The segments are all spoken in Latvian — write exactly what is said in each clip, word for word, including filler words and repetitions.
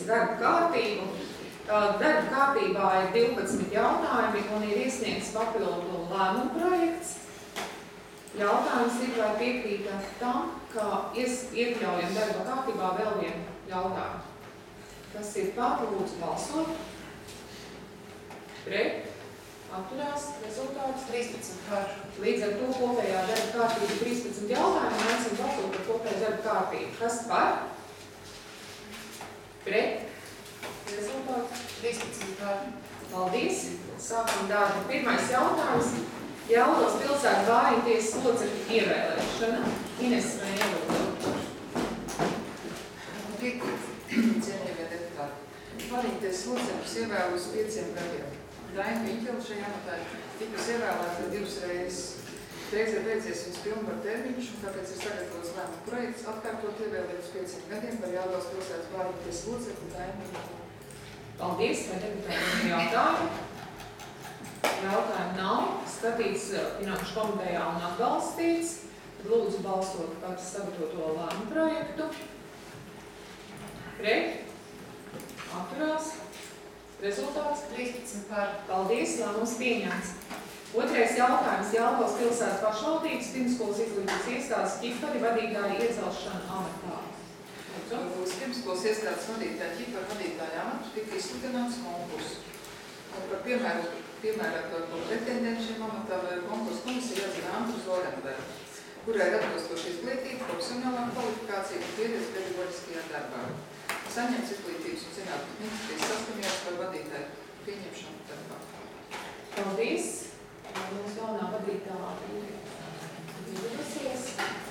sasniedzis darba kārtību. Darba kārtībā ir divpadsmit jautājumi un ir iesniegts papildu lēmumu projekts. Jautājums ir, vai piekrītat tam, ka iekļaujam darba kārtībā vēl vienu jautājumu. Kas ir par, lūdzu balsot? Pret? Atturās? Rezultāts? trīspadsmit par. Līdz ar to kopējā darba kārtība trīspadsmit jautājumu un aicinu balsot par kopēju darba kārtību. Kas par? Pret? Rezultāts? trīspadsmit par. Paldies! Sākam darbu. Pirmais jautājums. Jelgavas pilsētas vāriņu tiesas locekļu ievēlēšana. Ines vai Jelgava? Cienījamie deputāti. Vāriņu tiesas locekļus ievēlu uz pieciem gadiem. Daina Miņķela šajā amatā tikus ievēlēta divas reizes. Reiz ir beidzies viņas pilnvaru termiņš, un tāpēc ir sagatavots lēmuma projekts atkārtot ievēlēt uz pieciem gadiem par Jelgavas pilsētas vāriņu tiesas locekļu Daina Miņķelu. Paldies, vai deputātiem ir jautājumi? Jautājumu nav. Skatīts Finanšu komitejā un atbalstīts. Lūdzu balsot par sagatavoto lēmumu projektu. Pret? Atturās? Rezultāts? trīspadsmit par. Paldies, lēmums pieņemts. Otrais jautājums. Jelgavas pilsētas pašvaldības pirmskolas izglītības iestādes ķipari vadītāja iecelšana amatā. Uz pirmskolas iestādes vadītāja ķipari vadītāja amatu tika izsludināts konkurss. Par piemēru, piemēroto pretendentu šim amatā konkursu komisija atzina Andru Zorenbergu, kurai ir atbilstoša izglītība, profesionālā kvalifikācija un pieredze pedagoģiskajā darbā. Saņemts izglītības un zinātnes ministrijas saskanījās par vadītāju pieņemšanu darbā. Paldies! Mums galvenā vadītāja ir izdevusies.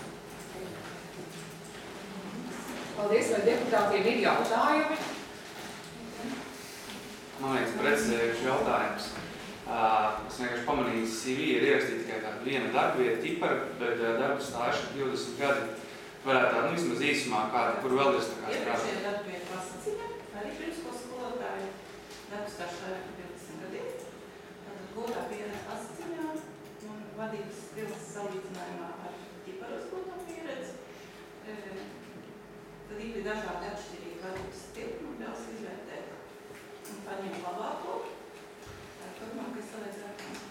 Paldies, vai deputātiem ir jautājumi? Man liekas, precizējuši jautājums. Es vienkārši pamanīju, ka C V ir ierakstīta tikai tāda viena darba vieta ķipara, bet darba stāža divdesmit gadi. Varētu tādu, nu, vismaz īsumā kādi, kur vēl ir tā kā strādā. Iepriekšējā darba vieta pasacīja, arī pirmskolas skolotāji darba stāža vairāk par divdesmit gadiem. Tātad gūtā pieredze pasacījā un vadības stils salīdzinājumā ar ķiparos gūtā pieredzi. Tad ir dažādi atšķirīgi vadības stili, man vēlas izvērtēt un paņemt labāko. Tā turmākais salīdzinājums.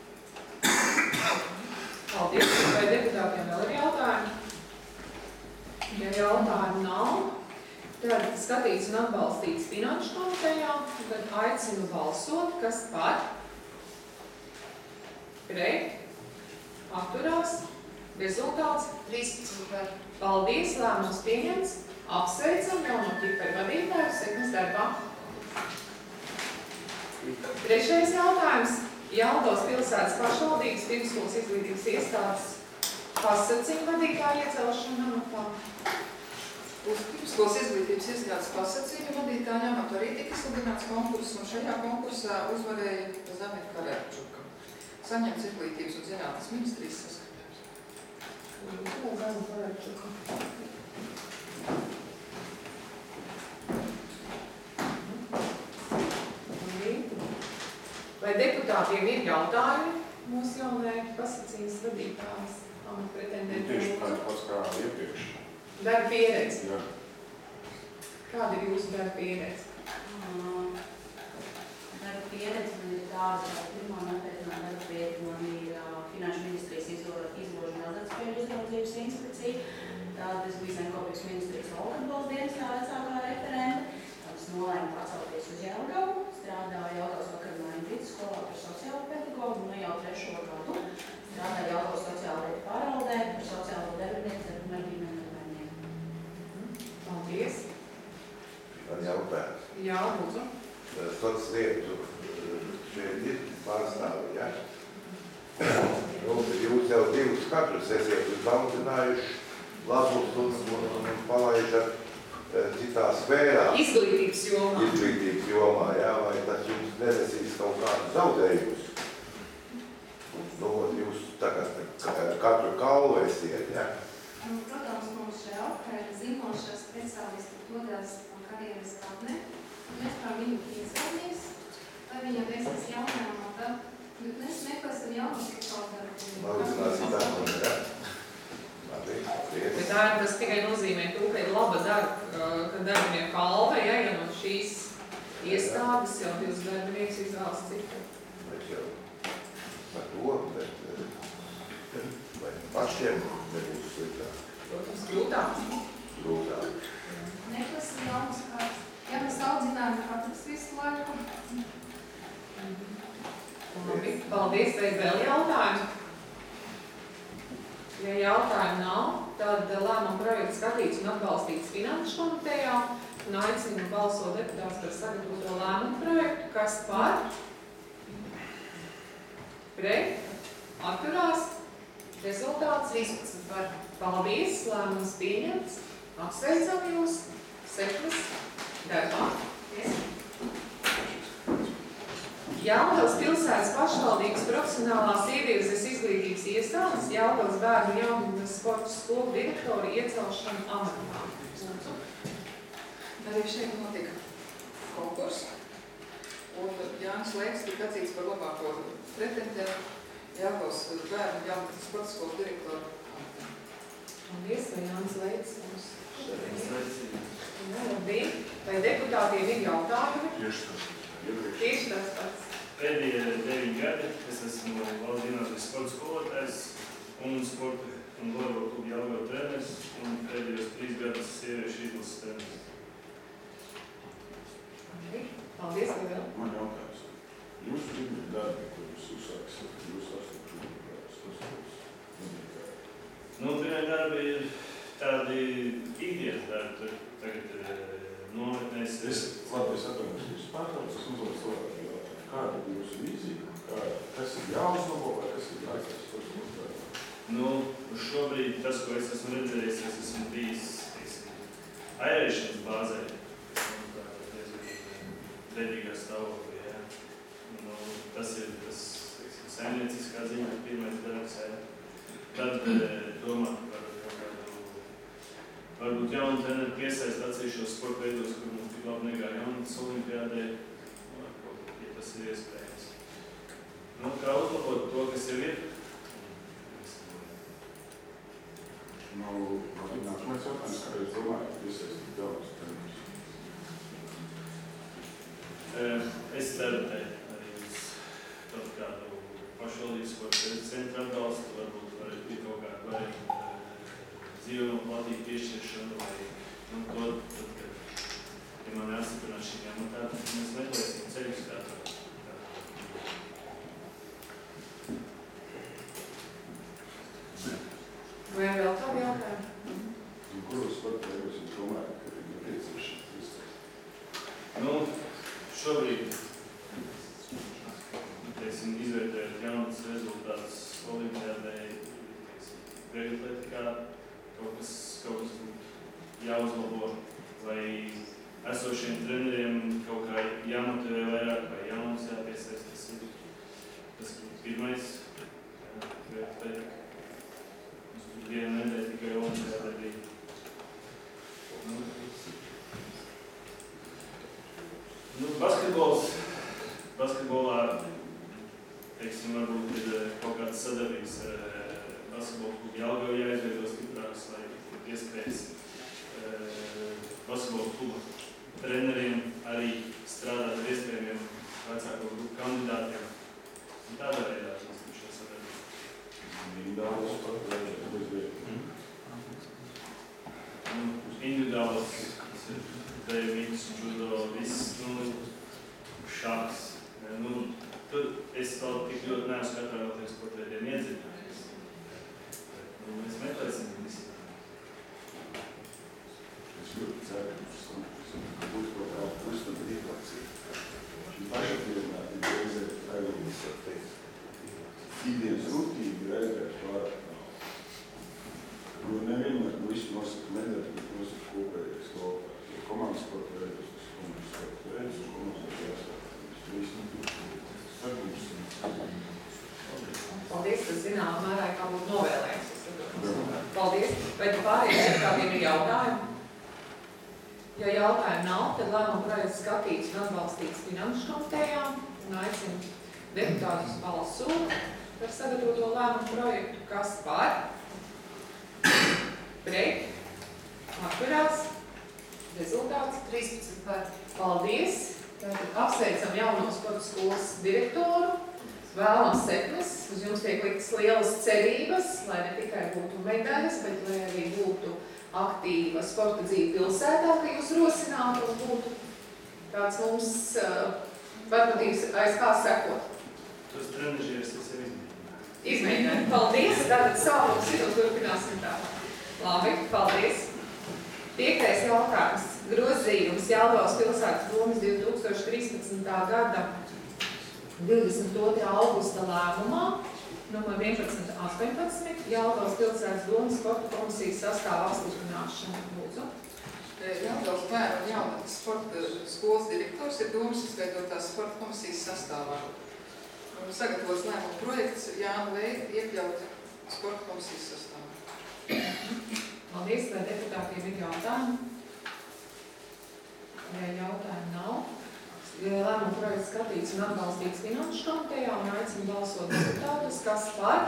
Paldies, vai deputātiem vēl ir jautājumi? Ja jautājumu nav, tad skatīts un atbalstīts Finanšu komitejā, tad aicinu balsot, kas par, pret, atturās, rezultāts trīspadsmit par. Paldies, lēmums pieņemts, apsveicam jauno ķiparu vadītāju sekmes darbā. Trešais jautājums. Jelgavas pilsētas pašvaldības pirmskolas izglītības iestādes pasacīja vadītāju iecelšanu amatā. Uz pirmskolas izglītības iestādes pasacīja vadītāja amatu arī tika izsludināts konkurss, un šajā konkursā uzvarēja Zamita Karēčuka. Saņemts izglītības un zinātnes ministrijas saskanījums. Zamita Karēčuka. Vai deputātiem ir jautājumi mūsu jaunajai pasacījas vadītājas amatu pretendentu? Tieši tāds pats kā iepriekš. Darba pieredze? Jā. Kāda ir jūsu darba pieredze? Uh, darba pieredze man ir tāda, ka pirmā nopietnā darba pieredze man ir uh, Finanšu ministrijas izložu un azartspēļu uzraudzības inspekcija. Tad es biju Zemkopības ministrijas valkatbalsts dienestā vecākā referente. Tad es nolēmu pacelties uz Jelgavu. Strādāju Jelgavas vakarmājiņu vidusskolā par sociālo pedagogu un jau trešo gadu. Strādāju Jelgavas sociālo lietu pārvaldē par sociālo darbinieci ar ģimenes bērniem. Paldies. Man jautājums. Jā, lūdzu. Sots lietu šeit ir pārstāvi, ja? Jūs jau divus kadrus esiet uzbaudzinājuši labus un, un, un palaižat citā sfērā. Izglītības jomā. Izglītības jomā, jā, vai tas jums nenesīs kaut kādu zaudējumus? Nu, jūs tagad katru kalvu esiet, jā? Protams, mums šajā apkārt zinošas speciālisti dodas karjeras kāpnē. Mēs par viņu iesamies, lai viņam veiksies jaunājumā, tad mēs meklēsim jaunas darbu. Malizināsim darbu, jā? Bet tā, tas tikai nozīmē to, ka ir laba darba, ka darbinieka kalva, ja, ja no šīs iestādes jau divas darbinieks izvēlas citu. Mēs jau par to, bet vai pašiem nebūs sliktāk? Protams, grūtāk. Grūtāk. Neprasa jaunas kārtas. Ja mēs audzinājām katrs visu laiku. Labi, paldies, vai vēl jautājumi? Ja jautājumu nav, tad lēmuma projekts skatīts un atbalstīts finanšu komitejā un aicinu balsot deputātus par sagatavoto lēmumu projektu, kas par? Pret? Atturās? Rezultāts trīspadsmit par. Paldies, lēmums pieņemts. Apsveicam jūs. Sekmes darbā. Jelgavas pilsētas pašvaldības profesionālās ievirzes izglītības iestādes Jelgavas bērnu jaunības sporta skolu direktori iecelšanu amatā. Arī šeit notika konkurss, un Jānis Leiks tika atzīts par labāko pretendentu Jelgavas bērnu jaunības sporta skolu direktoru. Paldies, vai Jānis Leiks mums šodien? Jā, labi. Vai deputātiem ir jautājumi? Tieši tas. Tieši tas pats. Pēdējie deviņi gadi es esmu valsts gimnāzijas sporta skolotājs un sporta un volejbola kluba Jelgava treneris un pēdējos trīs gadus sieviešu izlases treneris. Paldies, vai vēl? Man jautājums. Jūs pirmie darbi, ko jūs uzsāksat, jūs esat šodien, Nu, pirmie darbi ir tādi ikdienas darbi, tagad nometnēs. Es, labi, es atvainojos, jūs pārtrauc, es uzdod cilvēku jautājumu. Kāda ir jūsu vīzija? Kā, kas ir jāuzlabo vai kas ir jāizsaka sports darbā? Nu, šobrīd tas, ko es esmu redzējis, es esmu bijis, teiksim, airēšanas bāzē. Dedīgā stāvoklī, jā. Nu, tas ir tas, teiksim, saimnieciskā ziņā pirmais darbs, jā. Tad domāt par kaut kādu, varbūt jaunu treneru piesaist atsevišķos sporta veidos, kur mums tik labi negāja jaunas olimpiādē, ja tas ir iespējams. Nu, kā uzlabot to, kas jau ir? Nu, labi, nākamais jautājums, kā jūs domājat, piesaistīt jaunus trenerus? Es ceru te arī uz kaut kādu pašvaldības sporta centru atbalstu, varbūt varētu būt kaut kāda varianta dzīvuma platība piešķiršanu vai nu, to, tad, kad, ja man jāstiprināt šī amatā, tad mēs meklēsim ceļus kā to. Vai vēl kādu jautājumu? Un kuros sporta veidos jūs domājat, ka ir nepieciešams izstāstīt? Nu, šobrīd, teiksim, izvērtējot jaunas rezultātus olimpiādē, vieglatlētikā, kaut kas, kaut kas būtu jāuzlabo, vai esošiem treneriem kaut kā jāmotivē vairāk, vai jaunas jāpiesaist, tas ir, tas būtu pirmais, jā, vieglatlētika. Mums būtu viena nedēļa tikai olimpiādē bija. Nu, nu, basketbols, basketbolā, teiksim, varbūt ir kaut kāds sadarbības basketbola klubu Jelgava jāizveido stiprāks, lai būtu iespējas basketbola kluba treneriem arī strādāt ar iespējamiem vecāko grupu kandidātiem. Un tādā veidā attīstību šo sadarbību. Individuāls sporta veidos bez vietas. Individuāls, tas ir dējumīgs, judo, viss, nu, šāks. Nu, tur es vēl tik ļoti neesmu katrā no tiem sporta veidiem iedzinājies. Nu, mēs meklēsim visi. Es ļoti ceru, ka būtu kaut kāda pustam rīklācija. Šī pašapvienāti ir reizē aizvīgas, var teikt. Ikdienas rutība ir aizvērst pārāk nav. Nu, nevienmēr visu nosaka nedara, bet nosaka kopējais lokā. Jo komandas sporta veidos, tas komandas sporta veidos un komandas sporta jāsāk. Paldies, tas zinām mērā, kā būtu novēlējums. Paldies. Vai tu pārējiem kādiem ir jautājumi? Ja jautājumi nav, tad lēmuma projekts skatīts un atbalstīts finanšu komitejā un aicinu deputātus balsot par sagatavoto lēmumu projektu, kas par, pret, atturās, rezultāts trīspadsmit par. Paldies! Tātad apsveicam jauno sporta skolas direktoru. Vēlam sekmes, uz jums tiek liktas lielas cerības, lai ne tikai būtu medaļas, bet lai arī būtu aktīva sporta dzīve pilsētā, ka jūs rosinātu un būtu tāds mums uh, varbūt aiz kā sekot. Tos trenežieris es jau izmēģināju. Izmēģināju. Paldies! Tātad sākums ir un turpināsim tā. Labi, paldies! Piektais jautājums. Grozījums Jelgavas pilsētas domes divi tūkstoši trīspadsmitā gada divdesmit otrā augusta lēmumā numur vienpadsmit astoņpadsmit Jelgavas pilsētas domes sporta komisijas sastāva apstiprināšana. Lūdzu. Jelgavas bērnu un jaunatnes sporta skolas direktors ir domes izveidotās sporta komisijas sastāvā. Sagatavots lēmuma projekts Jāna Veida iekļaut sporta komisijas sastāvā. Paldies, vai deputātiem ir jautājumi? Ja jautājumi nav, lēmuma projekts skatīts un atbalstīts finanšu komitejā un aicinu balsot deputātus, kas par,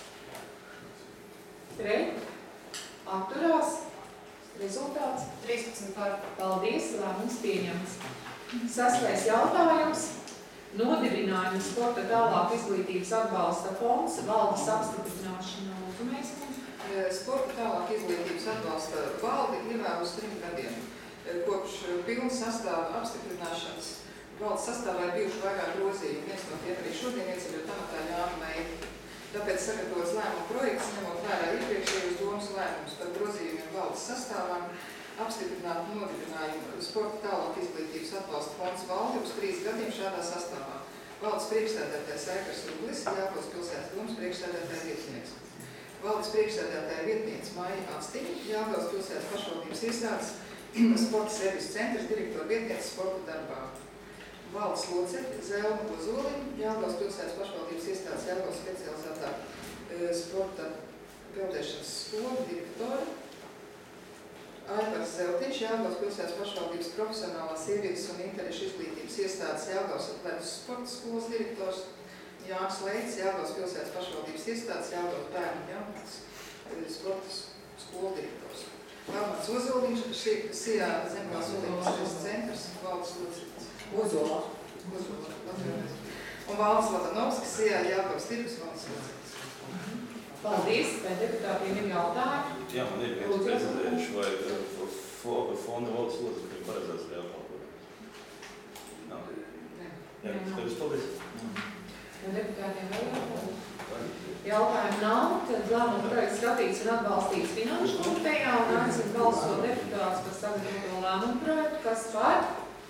pret, atturās, rezultāts trīspadsmit par. Paldies, lēmums pieņemts. Sastais jautājums. Nodibinājums sporta tālāk izglītības atbalsta fonds valdes apstiprināšana. Lūdzu, mēs Sporta tālāk izglītības atbalsta valdi ievēl uz trim gadiem. Kopš pilna sastāva apstiprināšanas valdes sastāvā ir bijuši vairāk grozījumi. Viens no tiem arī šodien ieceļot amatā Jāna Veida. Tāpēc sagatavots lēmuma projekts, ņemot vērā iepriekšējos domas lēmumus par grozījumiem valdes sastāvām, apstiprināt nodibinājumu sporta tālāk izglītības atbalsta fonds valdi uz trīs gadiem šādā sastāvā. Valdes priekšsēdētājs Aikars Ruglis, Jelgavas pilsētas domes priekšsēdētāja vietnieks. Valdes priekšsēdētāja vietniece Maija Atstiņa, Jelgavas pilsētas pašvaldības iestādes sporta servisa centrs direktora vietniece sporta darbā. Valdes locekļi Zelma Ozoliņa, Jelgavas pilsētas pašvaldības iestādes Jelgavas specializētā sporta peldēšanas skola direktori. Aivars Zeltiņš, Jelgavas pilsētas pašvaldības profesionālās sievietes un interešu izglītības iestādes Jelgavas atletas sporta skolas direktors. Jānis Leits, Jelgavas pilsētas pašvaldības iestādes Jelgavas bērnu jaunatnes sporta skolu direktors. Valmats Ozoliņš, Sijā Zemgās Olīmpijas centrs, valdes loceklis. Ozolā. Ozolā. Un Valdes Ladanovskis, Sijā Jelgavas tirgus valdes loceklis. Paldies, vai deputātiem ir jautājumi? Jā, man ir viens precizējuši, vai fonda valdes locekļi ir paredzēts reāli kalpojums? Nav. Jā, tas paldies. Un deputātiem vēl jautājumi? Jautājumi nav, tad lēmuma projekts skatīts un atbalstīts finanšu komitejā un aicinu balsot deputātus par sagatavoto lēmumu projektu, kas par,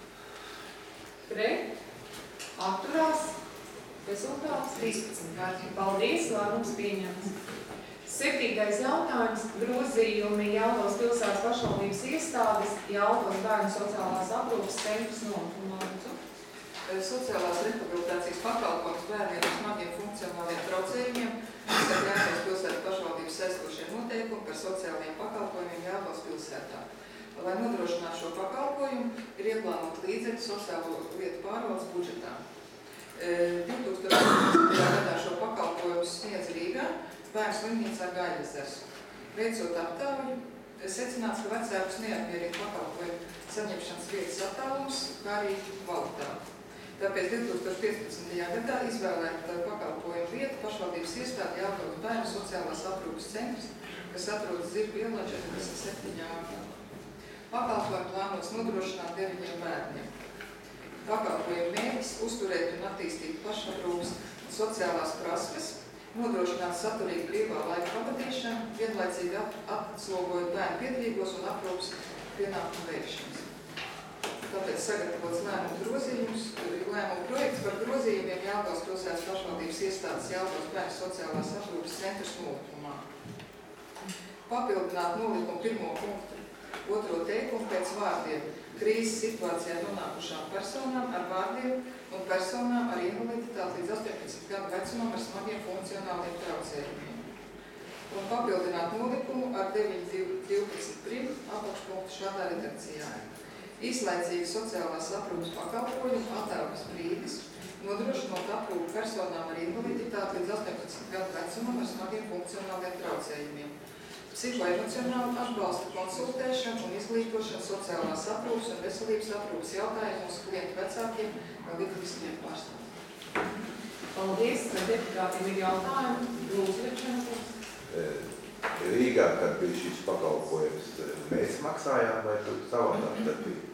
pret, atturās, rezultāts trīspadsmit. Paldies, lēmums pieņemts. Septītais jautājums – grozījumi Jelgavas pilsētas pašvaldības iestādes Jelgavas bērnu sociālās aprūpes centrs nolikumā. Sociālās rehabilitācijas pakalpojums bērniem ar smagiem funkcionāliem traucējumiem, kas ir Jelgavas pilsētas pašvaldības saistošie noteikumi par sociālajiem pakalpojumiem Jelgavas pilsētā. Lai nodrošinātu šo pakalpojumu, ir ieplānot līdzekļu sociālo lietu pārvaldes budžetā. divi tūkstoši astoņpadsmitajā gadā šo pakalpojumu sniedz Rīgā, Bērnu slimnīcā Gaļezers. Veicot aptauju, secināts, ka vecākus neapmierina pakalpojumu saņemšanas vietas attālums, kā arī kvalitāte. Tāpēc divi tūkstoši piecpadsmitajā gadā izvēlēta pakalpojumu vieta pašvaldības iestāde Jelgavas bērnu sociālās aprūpes centrs, kas atrodas Zirgu ielā četrdesmit septiņā. Pakalpojumu plānots nodrošināt deviņiem bērniem. Pakalpojumu mērķis uzturēt un attīstīt pašaprūpes un sociālās prasmes, nodrošināt saturīgu brīvā laika pavadīšanu, vienlaicīgi atslogojot bērnu piedrīgos un aprūpes pienākumu veikšanas. Tāpēc sagatavots lēmumu grozījums, lēmumu projekts par grozījumiem Jelgavas pilsētas pašvaldības iestādes Jelgavas bērnu sociālās aprūpes centrs nolikumā. Papildināt nolikumu pirmo punktu, otro teikumu pēc vārdiem krīzes situācijā nonākušām personām ar vārdiem un personām ar invaliditāti līdz astoņpadsmit gadu vecumam ar smagiem funkcionāliem traucējumiem. Un papildināt nolikumu ar deviņi divpadsmit prim apakšpunktu šādā redakcijā. Īslaicīgi sociālās aprūpes pakalpojumu attālpas brīdis, nodrošinot aprūpu personām ar invaliditāti līdz astoņpadsmit gadu vecumam ar smagiem funkcionāliem traucējumiem. psihoemocionālu atbalstu, konsultēšanu un izglītošanu sociālās aprūpes un veselības aprūpes jautājumos klientu vecākiem vai likviskiem pārstāvjiem. Paldies, vai deputātiem ir jautājumi? Lūdzu, Virčenkungs. Rīgā, kad bija šis pakalpojums, mēs maksājām vai tur savādāk tad bija?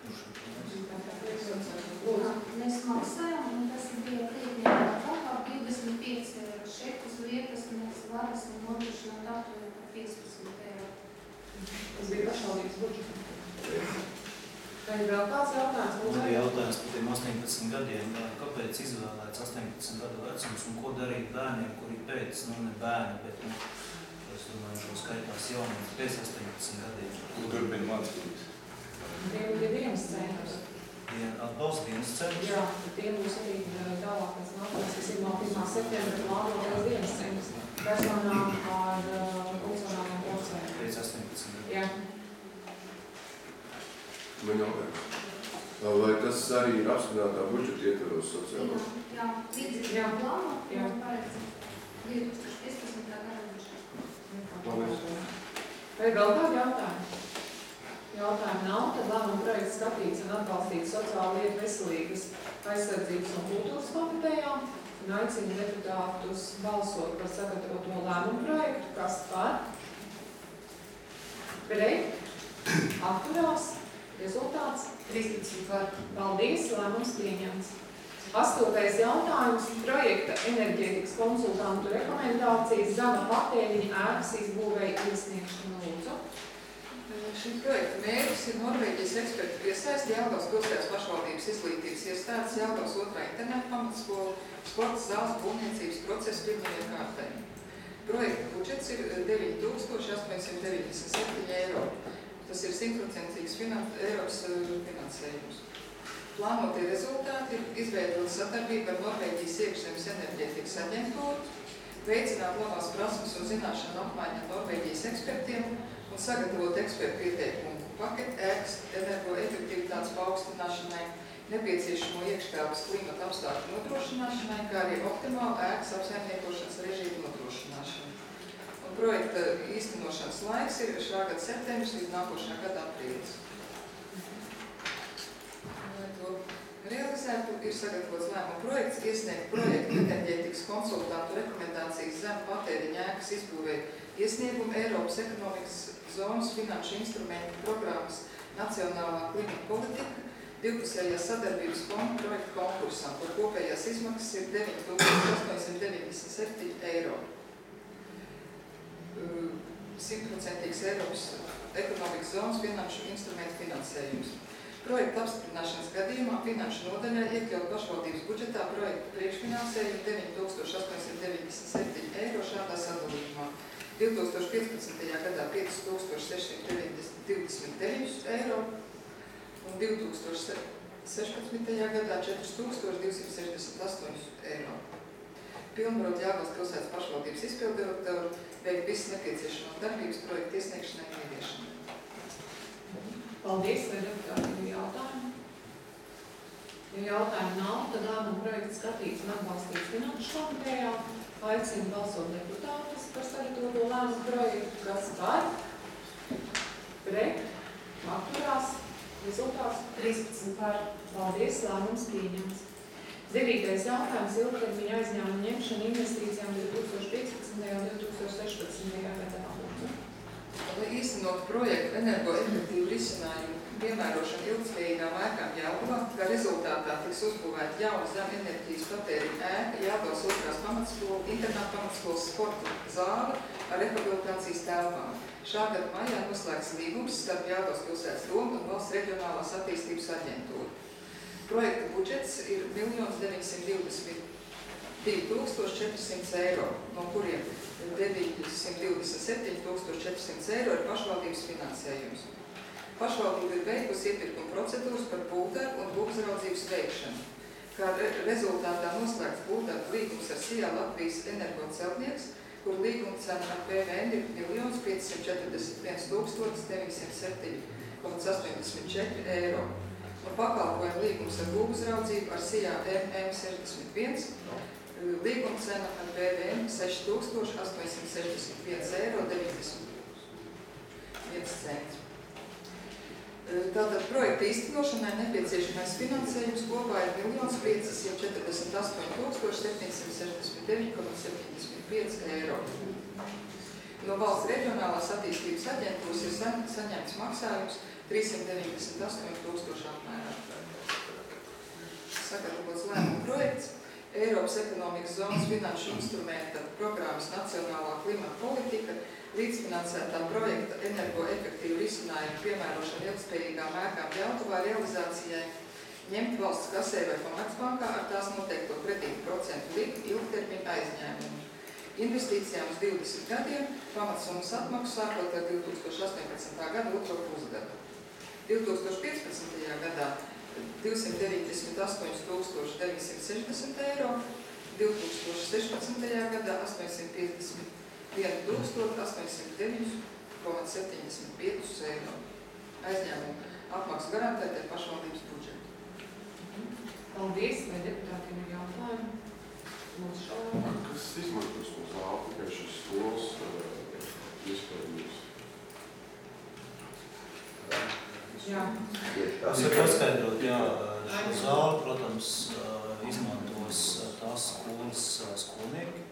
Mēs maksājām, un tas bija krietni labāk divdesmit pieci eiro. Šeit uz vietas mēs varēsim nodrošināt aptuveni par piecpadsmit eiro. Tas bija pašvaldības budžets. Vai ir vēl kāds jautājums? Man bija jautājums par tiem astoņpadsmit gadiem. Kāpēc izvēlēts astoņpadsmit gadu vecums un ko darīt bērniem, kuri pēc, nu ne bērni, bet, nu, es domāju, šo skaitās jaunības pēc astoņpadsmit gadiem. Turpina mācības. Tiem ir dienas centrs. Atbalsta dienas centrs? Jā, tie būs arī tālāk pēc nākamās, kas ir no pirmā septembra plānotais dienas centrs. Personām ar funkcionālām procēm. Pēc astoņpadsmit gadiem. Jā. Man jautājums. Vai tas arī ir apspriestā budžeta ietvaros sociālā? Jā, līdzīgi Jā. plāno, Jā. un paredz divi tūkstoši piecpadsmitā gada budžetā. Paldies. Vai ir vēl kādi jautājumi? Jautājumi nav, tad lēmuma projekts skatīts un atbalstīts sociāla lietu veselības aizsardzības un kultūras komitejām un aicina deputātus balsot par sagatavoto lēmumu projektu, kas par pret, atturās, rezultāts trīspadsmit par. Paldies, lēmums pieņemts. Astotais jautājums – projekta enerģētikas konsultantu rekomendācijas zema patēriņa ēkas izbūvēja iesniegšanu. Lūdzu. Šī projekta mērķis ir Norvēģijas ekspertu piesaisti Jelgavas pilsētas pašvaldības izglītības iestādes Jelgavas otrā interneta pamatskola sporta zāles būvniecības procesa pirmajai kārtai. Projekta budžets ir deviņi tūkstoši astoņsimt deviņdesmit septiņi eiro. Tas ir simtprocentīgs finan Eiropas finansējums. Plānotie rezultāti ir izveidot sadarbību ar Norvēģijas iekšzemes enerģētikas aģentūru, veicināt labās prasmes un zināšanu apmaiņu ar Norvēģijas ekspertiem un sagatavot ekspertu ieteikumu paketi ēkas energoefektivitātes paaugstināšanai, nepieciešamo iekštelpas klimata apstākļu nodrošināšanai, kā arī optimālu ēkas apsaimniekošanas režīmu nodrošināšanu. Un projekta īstenošanas laiks ir šā gada septembris līdz nākošā gada aprīlis. Lai to realizētu, ir sagatavots lēmuma projekts, iesniegt projektu enerģētikas konsultantu rekomendācijas zem patēriņa ēkas izbūvēja iesniegumu Eiropas ekonomikas zonas finanšu instrumentu programmas Nacionālā klimata politika divpusējās sadarbības fonda projektu konkursām, kur kopējās izmaksas ir deviņi tūkstoši astoņsimt deviņdesmit septiņi eiro. Simtprocentīgs Eiropas ekonomikas zonas finanšu instrumentu finansējums. Projekta apstiprināšanas gadījumā finanšu nodaļā iekļaut pašvaldības budžetā projektu priekšfinansējumu deviņi tūkstoši astoņsimt deviņdesmit septiņi eiro šādā sadalījumā. divi tūkstoši piecpadsmitajā gadā pieci tūkstoši sešsimt divdesmit deviņi eiro un divi tūkstoši sešpadsmitajā gadā četri tūkstoši divsimt sešdesmit astoņi eiro. Pilnvarot Jelgavas pilsētas pašvaldības izpildirektoru veikt visas nepieciešamās darbības projekta iesniegšanai un ieviešanai. Paldies, vai deputātiem ir jautājumi? Ja jautājumi nav, tad lēmuma projekts skatīts un atbalstīts finanšu komitejā. Aicinu balsot deputātus par sagatavoto lēmumu projektu, kas par pret, atturās, rezultāts trīspadsmit par. Paldies, lēmums pieņemts. Devītais jautājums – ilgtermiņa aizņēmuma ņemšana investīcijām divi tūkstoši piecpadsmitajā un divi tūkstoši sešpadsmitajā gadā. Lai īstenot projektu energoefektīvu risinājumu piemērošanu ilgtspējīgām ēkām Jelgavā, kā rezultātā tiks uzbūvēta jauna zem enerģijas patēriņa ēka Jelgavas otrās pamatskola, internāta pamatskolas sporta zāle ar rehabilitācijas telpām. Šā gada maijā noslēgts līgums starp Jelgavas pilsētas domu un Valsts reģionālās attīstības aģentūru. Projekta budžets ir miljons deviņsimt divdesmit divi tūkstoši četri simti eiro, no kuriem deviņsimt divdesmit septiņi tūkstoši četri simti eiro ir pašvaldības finansējums. Pašvaldība ir veikusi iepirkuma procedūras par būvdarbu un būvuzraudzības veikšanu. Kā re rezultātā noslēgts būvdarbu līgums ar Sijā Latvijas energoceltnieks, kur līguma cena ar P V N ir miljons piecsimt četrdesmit viens tūkstotis deviņsimt septiņi astoņdesmit četri eiro. Un pakalpojumu līgums ar būvuzraudzību ar Sijā M M sešdesmit viens, līguma cena ar P V N seši tūkstoši astoņsimt sešdesmit viens eiro deviņdesmit viens cents. Tātad projekta īstenošanai nepieciešamais finansējums kopā ir miljons piecsimt četrdesmit astoņi tūkstoši septiņsimt sešdesmit deviņi komats septiņdesmit pieci eiro. No valsts reģionālās attīstības aģentūras ir sa saņemts maksājums trīssimt deviņdesmit astoņi tūkstoši apmērā. Sagatavots lēmuma projekts Eiropas ekonomikas zonas finanšu instrumenta programmas Nacionālā klimata politika līdzfinansētā projekta energoefektīvu risinājumu piemērošana ilgspējīgām ēkām Jelgavā realizācijai ņemt valsts kasē vai Komercbankā ar tās noteikto kredītu procentu likmi ilgtermiņa aizņēmumu. Investīcijām uz divdesmit gadiem, pamatsummas atmaksu sākot ar divi tūkstoši astoņpadsmitā gada otro pusgadu. divi tūkstoši piecpadsmitajā gadā divsimt deviņdesmit astoņi tūkstoši deviņsimt sešdesmit eiro, divi tūkstoši sešpadsmitajā gadā astoņsimt piecdesmit viens tūkstoši astoņsimt deviņi komats septiņdesmit pieci eiro. Aizņēmumu apmaksu garantēt ar pašvaldības budžetu. Paldies, vai deputātiem ir jautājumi? Lūdzu, šādi. Kas izmantos to zāli, tikai šis skolas iespējams? Jā. Es varu paskaidrot, jā, šo zāli, protams, izmantos tās skolas skolnieki,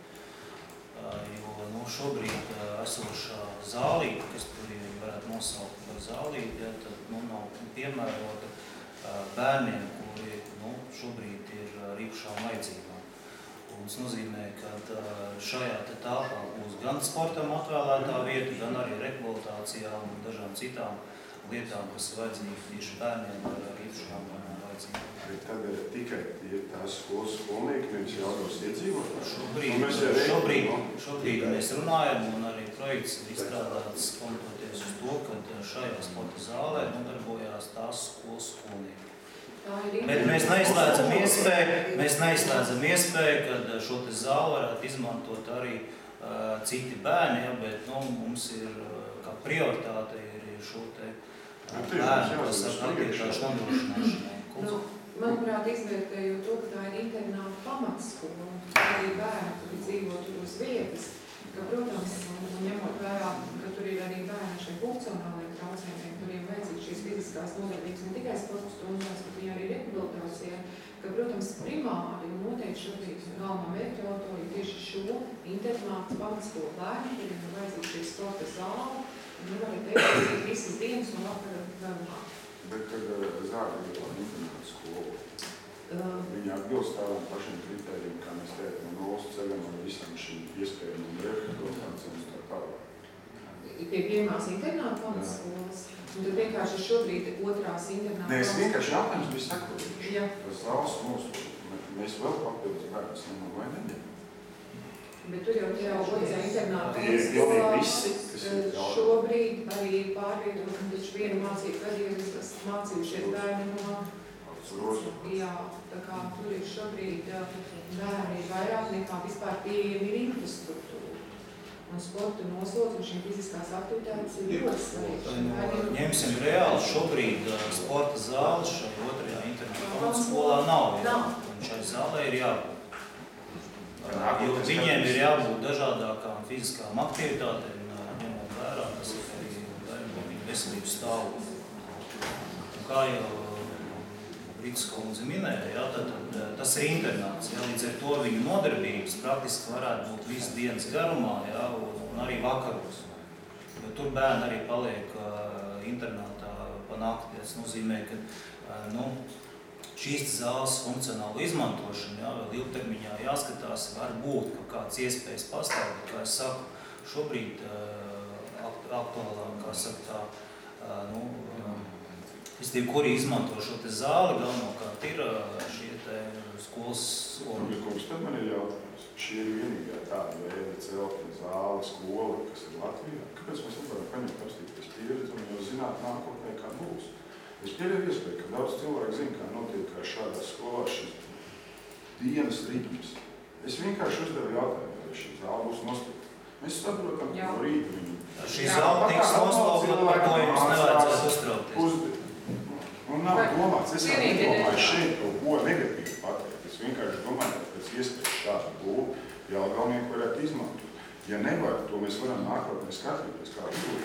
jo nu, šobrīd esošā zālīte, kas tur varētu nosaukt par zālīti, ja, tad nu, nav piemērota bērniem, kuri nu, šobrīd ir ar īpašām vajadzībām. Un tas nozīmē, ka šajā telpā būs gan sportam atvēlētā vieta, gan arī rehabilitācijām un dažām citām lietām, kas ir vajadzīgas tieši bērniem ar īpašām vajadzībām. Tagad tikai tie tās skolas skolnieki, nevis Jelgavas iedzīvotāji. Šobrīd, šobrīd, šobrīd mēs runājam un arī projekts ir izstrādāts pamatoties uz to, ka šajā sporta zālē nodarbojās tās skolas skolnieki. Bet mēs neizslēdzam iespēju, mēs neizslēdzam iespēju, ka šo te zāli varētu izmantot arī uh, citi bērni, ja, bet nu, mums ir kā prioritāte ir šo te uh, bērnu, kas ar attiektāšu nodrošināšanai. Nu, manuprāt, izvērtējot to, ka tā ir internāta pamatskola, arī bērni, kuri dzīvo tur uz vietas, ka, protams, ņemot vērā, ka tur ir arī bērni šiem funkcionāliem traucējumiem, kuriem vajadzīgs šīs fiziskās nodarbības ne tikai sporta stundās, bet arī rehabilitācijā, ka, protams, primāri un noteikti šobrīd galvenā mērķa autori tieši šo internātas pamatskolu bērni, kuriem ir vajadzīgs šī sporta zāle, un nevar teikt, ka visas dienas no vakara garumā. Bet, kad zāle ir tāda internāta skola, viņi atbilst tādām pašiem kritērijiem, kā mēs teikam, no valsts ceļam un visam šīm iespējamām rehabilitācijām un tā tālāk. Pie pirmās internāta pamatskolas, un tad vienkārši šobrīd otrās internāta pamatskolas. Nē, es vienkārši jautājums bija sekojuši. Jā. Tas zāles mūsu, mēs vēl papildus bērnus nemam vai neņem. Bet tur jau jau otrajā internāta pamatskolas šobrīd arī pārvietot, un taču vienu mācību gadījumus, kas mācījušies bērni no Jā, tā kā tur ir šobrīd bērni vairāk nekā vispār pieejami ir infrastruktūra. Un sporta noslots un šīm fiziskās aktivitātes ir ļoti svarīgi. Ņemsim reāli, šobrīd sporta zāles šai otrajā internāta pamatskolā nav. nav. Un šai zālē ir jābūt. Jo viņiem ir jābūt dažādākām fiziskām aktivitātēm, ņemot vērā, tas ir arī viņu veselības stāvokli. Un kā jau Rītas kundze minēja, ja, tad, tad tas ir internāts. Ja, līdz ar to viņu nodarbības praktiski varētu būt visu dienas garumā, ja, un, un arī vakaros. Jo tur bērni arī paliek uh, internātā pa nakti. Tas nozīmē, ka uh, nu, šīs zāles funkcionālu izmantošana, ja, vēl ilgtermiņā jāskatās, var būt, ka kāds iespējas pastāv. Kā es saku, šobrīd uh, aktuālā, kā saka tā, uh, nu, uh, Vistīvi, kuri izmanto šo te zāli, galvenokārt ir šie te skolas soļi. Kungs, tad man ir jautājums. Šī ir vienīgā tāda veida celtne zāle, skola, kas ir Latvijā. Kāpēc mēs nevaram paņemt apstīties pieredzi un jau zināt nākotnē, kā būs? Es pieļauju iespēju, ka daudz cilvēku zina, kā notiek kā šādās skolās šis dienas ritms. Es vienkārši uzdevu jautājumu, vai šī zāle būs noslēgta. Mēs saprotam, ka no rīta viņu... Šī zāle tiks noslēgta, par to jums nevajadzētu uztraukties. Un nav domāts, es jau nedomāju šeit kaut ko negatīvu pateikt. Es vienkārši domāju, ka pēc iespējas šādu būvu Jelgavnieki varētu izmantot. Ja nevar, to mēs varam nākotnē skatīties, kā būtu.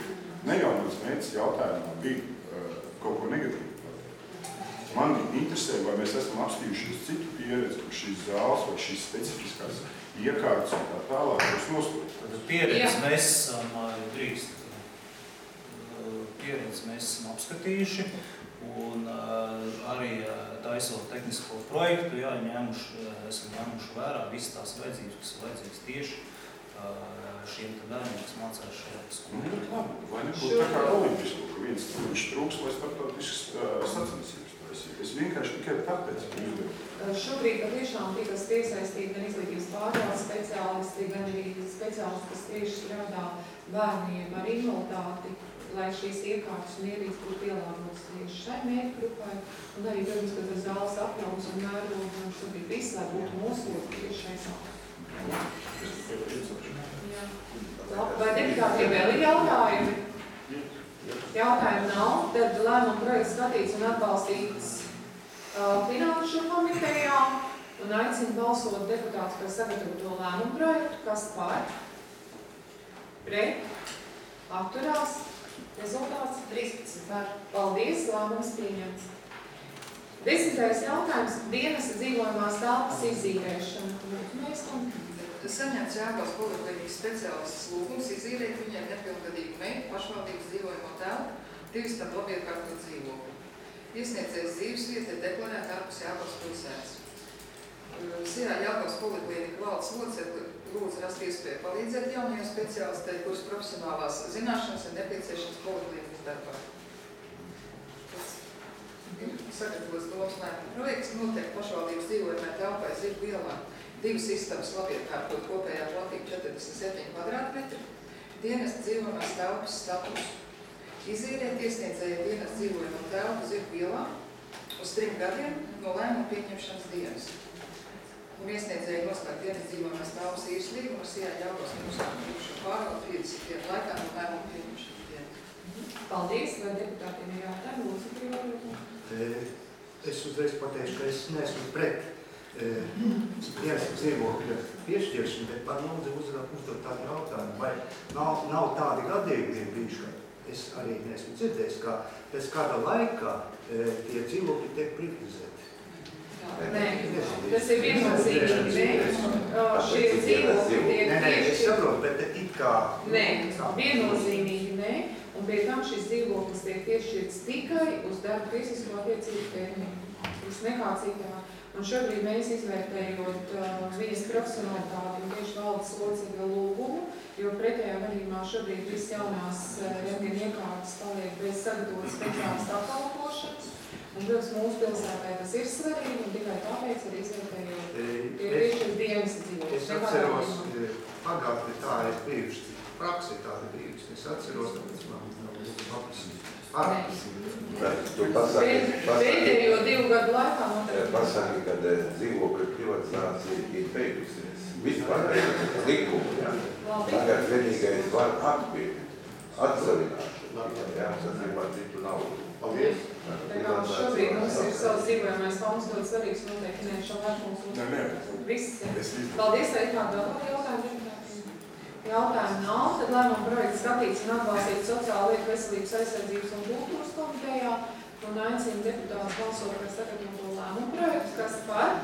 ne jau mans mērķis jautājumā bija uh, kaut ko negatīvu. Man interesē, vai mēs esam apstījušies citu pieredzi, kur šīs zāles vai šīs specifiskās iekārtas un tā tālāk būs nosūtīt. Tad pieredzi mēs esam drīkst. Pieredzi mēs esam apskatījuši un uh, arī uh, taisot tehnisko projektu, jā, ņēmuši, esam ņēmuši vērā visas tās vajadzības, kas vajadzīgas tieši uh, šiem te bērniem, kas mācās šajā skolā. Nu, labi, vai nebūtu tā kā olimpisko, ka viens viņš trūks, lai starptautiskas uh, sacensības taisīt. Es vienkārši tikai tāpēc uzdevu. Šobrīd patiešām tikas piesaistīti gan izglītības pārvaldes speciālisti, gan arī speciālisti, kas tieši strādā bērniem ar invaliditāti, lai šīs iekārtas un ierīces būtu pielāgotas tieši šai mērķu grupai, un arī, protams, ka tas zāles apjauns un mērogi, un šobrīd viss, lai būtu nosūti tieši šai zāles. Vai deputātiem vēl ir jautājumi? Jautājumi nav, tad lēmuma projekts skatīts un atbalstīts uh, finanšu komitejā, un aicinu balsot deputātus par sagatavoto lēmumu projektu, kas par, pret, atturās. Rezultāts trīspadsmit par. Paldies, lēmums pieņemts. Desmitais jautājums – dienas dzīvojamās telpas izīrēšana. Saņemts Jāgavas poliklīnikas speciālists lūgums izīrēt viņiem nepilngadīgu meitu pašvaldības dzīvojamo telpu, divi stāv labiekārtot dzīvokli. Iesniedzējs dzīves vieta ir deklarēta ārpus Jāgavas pilsētas. Sijā Jāgavas poliklīnika valdes locekli lūdzu rast iespēju palīdzēt jaunajiem speciālistiem, kuras profesionālās zināšanas ir nepieciešams poliklīnikas darbā. Ir sagatavots domas lēmuma projekts, noteikti pašvaldības dzīvojamai telpai Zirgu ielā divas istabas labiekārtot kopējā platība četrdesmit septiņi kvadrātmetri, dienas dzīvojamās telpas status. Izīrēt iesniedzēja dienas dzīvojamo telpu Zirgu ielā uz trim gadiem no lēmuma pieņemšanas dienas. Un iesniedzēja noslēgt dienas dzīvojamās telpas īres līgumu ar Sijā Jāgavas neuzskatījumšu pārvaldu trīsdesmit dienu laikā no lēmuma pieņemšanas dienas. Paldies, vai deputātiem ir jautājumi? Lūdzu, prioritāti. Es uzreiz pateikšu, ka es neesmu pret dienas dzīvokļa piešķiršanu, bet man lūdzu uzdot tādu jautājumu, vai nav, nav tādi gadījumi bijuši, ka es arī neesmu dzirdējis, ka pēc kāda laika tie dzīvokļi tiek privatizēti. Nē, tas ir viennozīmīgi, nē. Šie dzīvokļi tiek Nē, nē, es saprotu, bet it kā... Nē, viennozīmīgi, nē. Un pie tam šis dzīvoklis tiek piešķirts tikai uz darba tiesisko attiecību termiņu. Tas nekā citā. Un šobrīd mēs izvērtējot uh, viņas profesionalitāti un tieši valdes locekļa lūgumu, jo pretējā gadījumā šobrīd viss jaunās uh, rentgena iekārtas paliek bez sagatavotas speciālistu apkalpošanas. Un, protams, mūsu pilsētā tas ir svarīgi, un tikai tāpēc arī izvērtējot ir piešķirts dienas dzīvoklis. Es atceros, pagātni tā ir bijuši, praksi tāda bijusi. Es atceros, tāpēc man nav aprisīt. Tu pasaki, Pēdējo divu gadu laikā pasaki, pasaki, kad dzīvokļu privatizācija ir beigusies. Vispār beigusies likumu, jā. Tagad vienīgais var atpirkt, atsavināšanu, jā, tas ir par citu naudu. Paldies! Tā kā šobrīd mums ir savs dzīvojamais fonds ļoti svarīgs noteikti, ne šo vērtums. Nē, nē. Viss, jā. Paldies, vai kādu vēl jautājumu? Jautājumu nav, tad lēmuma projekts skatīts un atbalstīts sociāla lietu, veselības aizsardzības un kultūras komitejā un aicina deputātus balsot par sagatavoto lēmumu projektu, kas par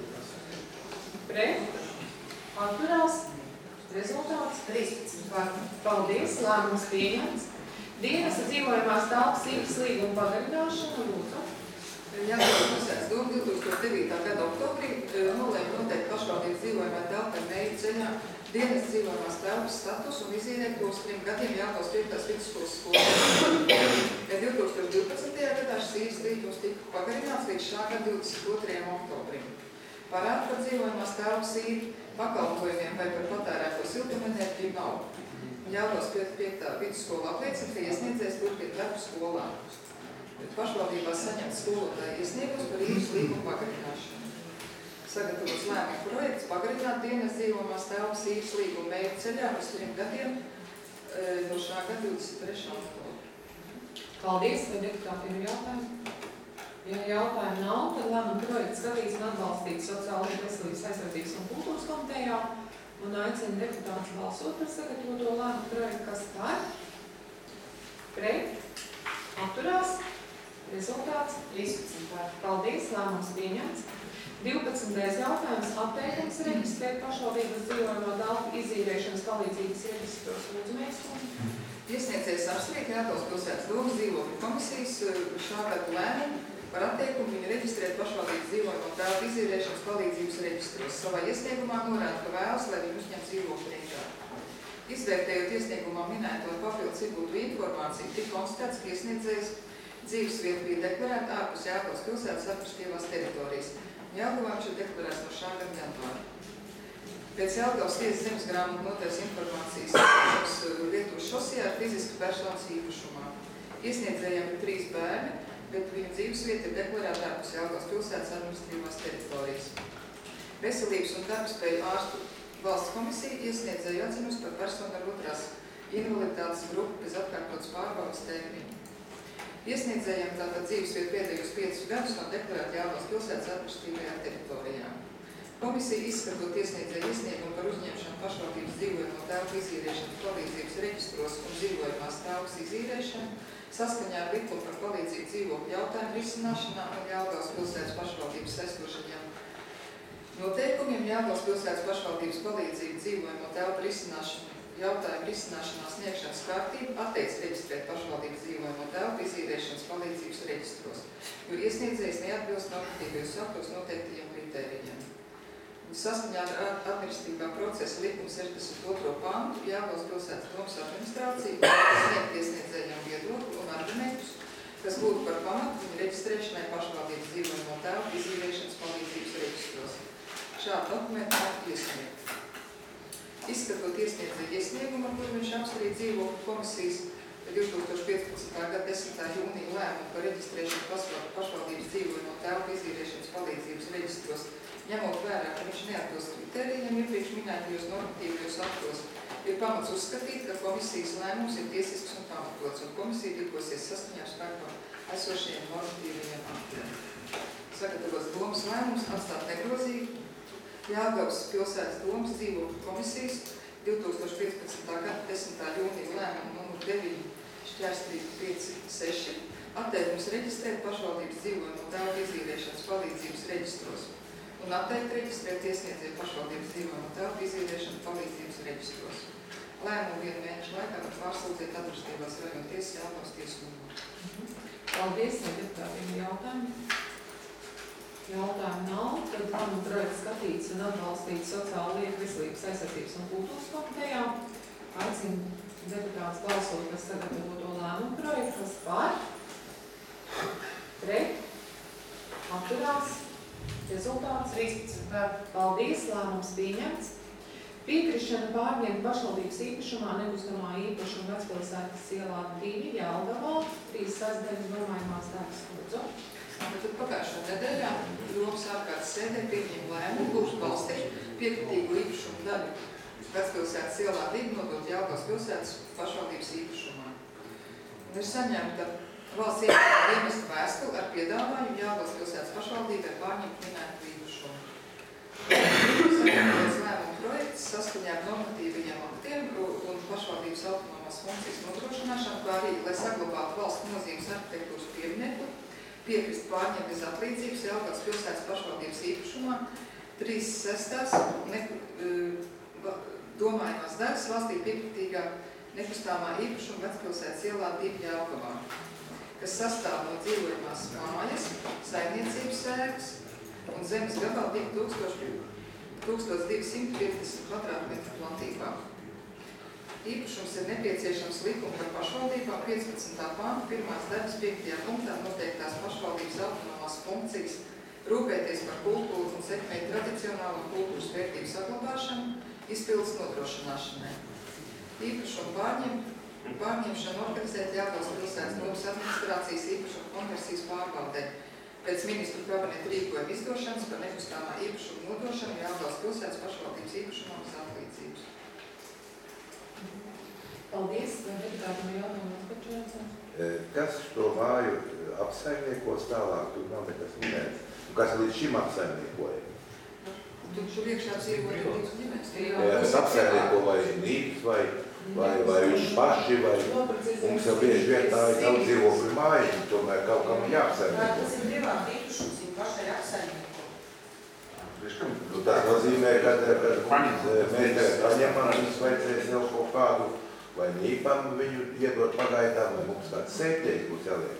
pret atturās rezultāts trīspadsmit par. Paldies, lēmums pieņemts. Dienas dzīvojamās telpas īres līguma pagarināšana, lūdzu. Jāgavas pilsētas doma divi tūkstoši devītā gada oktobrī nolēma noteikt pašvaldības dzīvojamā telpai Meiļu ceļā dienas dzīvojamās telpas status un izīrēt tos trim gadiem Jāgavas piektos vidusskolas skolā. divi tūkstoši divpadsmitajā gadā šis īres līgums tika pagarināts līdz šā gada divdesmit otrajam oktobrim. Parāda par dzīvojamās telpas īri pakalpojumiem vai par patērēto siltumenerģiju nav. Jāgavas piektā vidusskola apliecina, ka iesniedzējs turpina darbu skolā. Pašvaldībās saņemt skolotāju iesniegus par īres līgumu pagarināšanu. Sagatavots lēmuma projekts pagarināt dienas dzīvojamās telpas īres līgumu Meiļu ceļā uz trim gadiem no šā gada divdesmit trešā oktobra. Paldies, vai deputātiem ir jautājumi? Ja jautājumi nav, tad lēmuma projekts skatīts un atbalstīts sociālajā veselības aizsardzības un kultūras komitejā un aicina deputātus balsot par sagatavoto lēmuma projektu, kas par Pret? Atturās? Rezultāts trīspadsmit par. Paldies, lēmums pieņemts. divpadsmitais jautājums – atteikums reģistrēt pašvaldības dzīvojamo telpu izīrēšanas palīdzības reģistros. Lūdzu, Mēskundze. Iesniedzējs apsveic Jelgavas pilsētas domas dzīvokļu komisijas šā gada lēmumu par atteikumu viņu reģistrēt pašvaldības dzīvojamo telpu izīrēšanas palīdzības reģistros. Savā iesniegumā norāda, ka vēlas, lai viņi uzņem dzīvokļu rīgā. Izvērtējot iesniegumā minēto papildus iegūtu informāciju, tika konstatēts, ka iesniedzējs dzīvesvieta bija deklarēta ārpus Jelgavas pilsētas administratīvās teritorijas. Jelgavā viņš ir deklarēts no šā gada janvāra. Pēc Jelgavas tiesas zemes grāmatu notais informācijas Lietuvas šosijā ir fiziska personas īpašumā. Iesniedzējiem ir trīs bērni, bet viņu dzīvesvieta ir deklarēta ārpus Jelgavas pilsētas administratīvās teritorijas. Veselības un darbspēju ārstu valsts komisija iesniedzēju atzinusi par personu ar otrās invaliditātes grupu bez atkārtotas pārbaudas termiņu. Iesniedzējiem tātad dzīvesvieta pēdējos piecus gadus nav deklarēta Jelgavas pilsētas administratīvajā teritorijā. Komisija izskatot iesniedzēju iesniegumu par uzņemšanu pašvaldības dzīvojamo telpu izīrēšanas palīdzības reģistros un dzīvojamās telpas izīrēšanu saskaņā ar likumu par palīdzību dzīvokļu jautājumu risināšanā un Jelgavas pilsētas pašvaldības sestošajiem noteikumiem Jelgavas pilsētas pašvaldības palīdzību dzīvojamo telpu risināšanu jautājumu risināšanā sniegšanas kārtību atteic reģistrēt pašvaldības dzīvojamo telpu izīrēšanas palīdzības reģistros, jo iesniedzējs neatbilst normatīvajos aktos noteiktajiem kritērijiem. Saskaņā ar administratīvā procesa likuma sešdesmit otro pantu Jelgavas pilsētas domas administrācija sniegt iesniedzējiem viedokli un argumentus, kas būtu par pamatu viņu reģistrēšanai pašvaldības dzīvojamo telpu izīrēšanas palīdzības reģistros. Šādu dokumentu nav iesniegt. Izskatot iesniedzēju iesniegumu, ar kuru viņš apskarīja dzīvokļu komisijas divi tūkstoši piecpadsmitā gada desmitā jūnija lēmumu par reģistrēšanu pašvaldības dzīvojamo telpu izīrēšanas palīdzības reģistros, ņemot vērā, ka viņš neatbilst kritērijiem iepriekš minētajos normatīvajos aktos, ir pamats uzskatīt, ka komisijas lēmums ir tiesisks un pamatots, un komisija rīkosies saskaņā ar spēkā esošajiem normatīvajiem aktiem. Sagatavos domas lēmums atstāt negrozīgu Jelgavas pilsētas domas dzīvokļu komisijas divi tūkstoši piecpadsmitā gada desmitā jūnija lēmumu numur deviņi šķērstvīt pieci seši atteikums reģistrēt pašvaldības dzīvojamo telpu izīrēšanas palīdzības reģistros un atteikt reģistrēt iesniedzēju pašvaldības dzīvojamo telpu izīrēšanas palīdzības reģistros. Lēmumu vienu mēnešu laikā var pārsūdzēt administratīvās rajona tiesas Jelgavas tiesu numuru. Paldies, vai deputātiem jautājumi? Jautājumu nav, tad lēmumu projekts skatīts un atbalstīts sociāla lietu, veselības aizsardzības un kultūras komitejā. Aicinu deputātus balsot, kas sagatavoto lēmumu projektu, kas par, pret, atturās, rezultāts trīspadsmit par. Paldies, lēmums pieņemts. Piekrišana pārņemt pašvaldības īpašumā nekustamā īpašuma Vecpilsētas ielā divi Jelgavā, trīs sastāvdaļas domājumās darbas lūdzu. Tad pagājušā nedēļā domas ārkārtas sēdē pieņēma lēmumu, kurš balstīt piekritīgo īpašumu daļu Vecpilsētas ielā divi nodot Jelgavas pilsētas pašvaldības īpašumā. Un ir saņemta valsts iepirkuma dienesta vēstule ar piedāvājumu Jelgavas pilsētas pašvaldībai pārņemt minētu īpašumu. Saņemtais lēmumu projekts saskaņā ar normatīvajiem aktiem un pašvaldības autonomās funkcijas nodrošināšanu, kā arī, lai saglabātu valsts nozīmes arhitektūras pieminekli, piekrist pārņemt bez atlīdzības Jelgavas pilsētas pašvaldības īpašumā trīs sestās ne, domājumās daļas valstī piekritīgā nekustāmā īpašuma Vecpilsētas ielā divi Jelgavā, kas sastāv no dzīvojamās mājas, saimniecības ēkas un zemes gabala tūkstoš divi simti piecdesmit kvadrātmetru platībā. Īpašums ir nepieciešams likuma par pašvaldībām piecpadsmitā panta pirmās daļas piektajā punktā noteiktās pašvaldības autonomās funkcijas, rūpēties par kultūru un sekmēt tradicionālo kultūras vērtību saglabāšanu, izpildes nodrošināšanai. Īpašumu pārņem, pārņemšanu organizēt Jelgavas pilsētas domas administrācijas īpašumu konversijas pārbaudē pēc ministru kabineta rīkojuma izdošanas par nekustāmā īpašumu nodošanu Jelgavas pilsētas pašvaldības īpašumā uz atlīdzības. Paldies, vai deputātam jautājumu uzpačojums? Kas šo māju apsaimniekos tālāk, tur nav nekas minēts? Kas līdz šim apsaimniekoja? Tur šo iekšā dzīvo divas ģimenes. Kas apsaimnieko vai nīks vai vai, vai viņš paši, vai mums jau bieži vien tā ir daudz dzīvokļu mājas, un tomēr kaut kam jāapsaimnieko. Tas ir privāti īpašums, viņi paši ir apsaimnieko. Nu, tas nozīmē, ka, ka mēs paņemam, mums vajadzēs jau kaut kādu vai nīpam viņu iedot pagaidām, vai mums kāds sēķējs būs jāliek.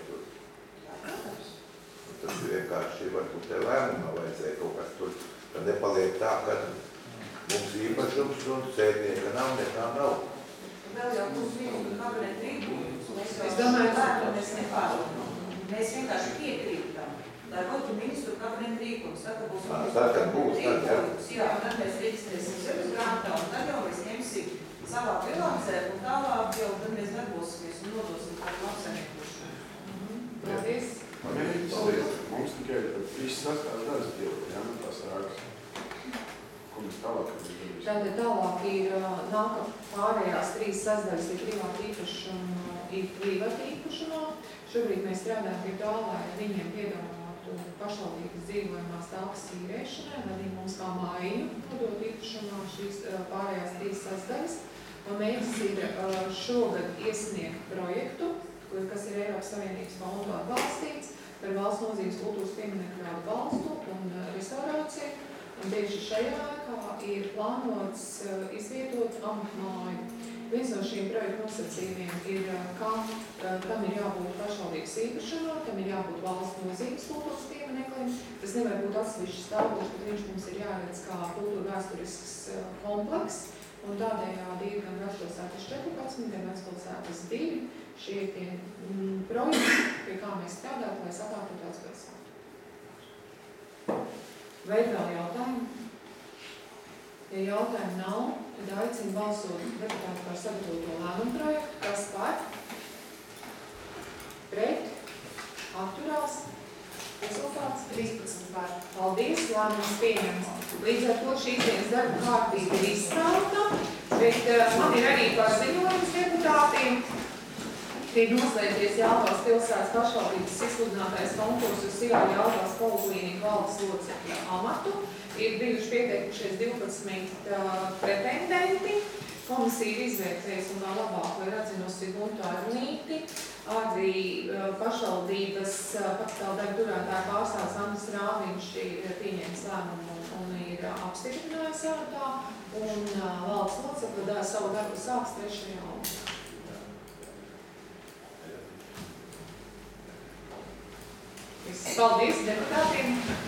Tas ir vienkārši, varbūt te lēmumā vajadzēja kaut kas tur, ka nepaliek tā, ka mums īpašums un sēdnieka nav, nekā nav. Vēl jau mums vienu kabinetu rīkojums. Es domāju, ka mēs nepārlūkam. Mēs vienkārši piekrītam. Lai būtu ministru kabinetu rīkojums, tad, kad būs tad, kad būs, tad, jā. Jā, tad mēs reģistrēsim zemes grāmatā, un tad jau mēs ņemsim savā bilancē, un tālāk jau tad mēs darbosimies un nodosim kādu apsaimniekošanu. Paldies. Man ir paldies. Mums tikai viss sastāv dažas dzīvokļi, jā, man tās rākas. Ko mēs tālāk darīsim? Tātad tālāk ir nāka pārējās trīs sasdaļas ir privāti īpašuma, ir privāti īpašumā. Šobrīd mēs strādājam pie tā, lai viņiem piedāvātu pašvaldības dzīvojamās telpas īrēšanai, lai viņi mums kā māju nodot īpašumā šīs pārējās trīs sasdaļas. Un mērķis ir šogad iesniegt projektu, kas ir Eiropas Savienības fondu atbalstīts par valsts nozīmes kultūras pieminiektu atbalstu un restaurāciju. Un tieši šajā laikā ir plānots izvietot amatmāju. Viens no šiem projektu nosacījumiem ir, ka tam ir jābūt pašvaldības īpašumā, tam ir jābūt valsts nozīmes kultūras piemineklim. Tas nevar būt atsevišķs stāvoklis, bet viņš mums ir jāredz kā kultūra vēsturisks kompleks. Un tādējādi ir gan Vecpilsētas četrpadsmit, gan Vecpilsētas divi. Šie ir tie mm, projekti, pie kā mēs strādājam, lai sakārtotu Vecpilsētu. Vai ir vēl jautājumi? Ja jautājumu nav, tad aicinu balsot deputātu par sagatavoto lēmumu projektu. Kas par? Pret? Atturās? Rezultāts? trīspadsmit par. Paldies, lēmums pieņemts. Līdz ar to šīs dienas darba kārtība ir izstrauta, bet uh, man ir arī paziņojums deputātiem. Ir noslēdzies Jelgavas pilsētas pašvaldības izsludinātais konkurss uz Silo Jelgavas poliklīniku valdes locekļa amatu. Ir bijuši pieteikušies divpadsmit uh, pretendenti. Komisija ir izvērtējusi un vēl labāk ir atzinusi Guntu Arnīti. Arī uh, pašvaldības uh, kapitāla darba turētāja pārstāvis Andris Rāviņš ir pieņēmis lēmumu un, un ir uh, apstiprinājis amatā. Un uh, valdes locekļa savu darbu sāks trešajā augustā. Paldies deputātiem!